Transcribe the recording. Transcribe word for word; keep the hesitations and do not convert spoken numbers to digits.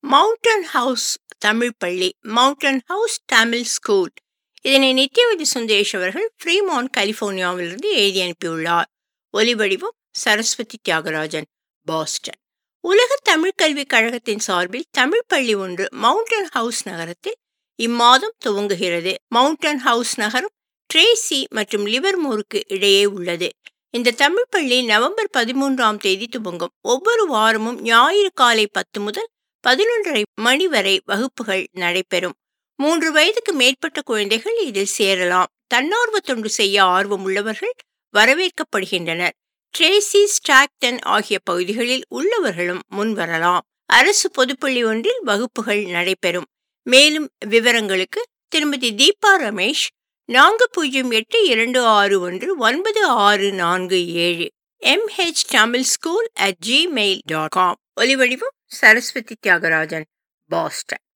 Mountain house Tamil பள்ளி, mountain house Tamil school. இதனை நித்யவதி சுந்தரேஷ் அவர்கள் ஃப்ரீமான் கலிபோர்னியாவிலிருந்து எழுதி அனுப்பியுள்ளார். ஒலிவடிவம் சரஸ்வதி தியாகராஜன், பாஸ்டன். உலக தமிழ் கல்விக் கழகத்தின் சார்பில் தமிழ் பள்ளி ஒன்று மவுண்டன் ஹவுஸ் நகரத்தில் இம்மாதம் துவங்குகிறது. மவுண்டன் ஹவுஸ் நகரம் ட்ரேசி மற்றும் லிவர்மோருக்கு இடையே உள்ளது. இந்த தமிழ் பள்ளி நவம்பர் பதிமூன்றாம் தேதி துவங்கும். ஒவ்வொரு வாரமும் ஞாயிறு காலை பத்து முதல் பதினொன்றரை மணி வரை வகுப்புகள் நடைபெறும். மூன்று வயதுக்கு மேற்பட்ட குழந்தைகள் இதில் சேரலாம். தன்னார்வ தொண்டு செய்ய ஆர்வம் உள்ளவர்கள் வரவேற்கப்படுகின்றனர். ட்ரேசி, ஸ்டாக்டன் ஆகிய பகுதிகளில் உள்ளவர்களும் முன்வரலாம். அரசு பொதுப்பள்ளி ஒன்றில் வகுப்புகள் நடைபெறும். மேலும் விவரங்களுக்கு திருமதி தீபா ரமேஷ், நான்கு பூஜ்ஜியம் எட்டு இரண்டு ஆறு ஒன்று ஒன்பது ஆறு நான்கு ஏழு, M H Tamil school at Gmail dot com. ஒலிவடிவம் சரஸ்வதி தியாகராஜன், பாஸ்டன்.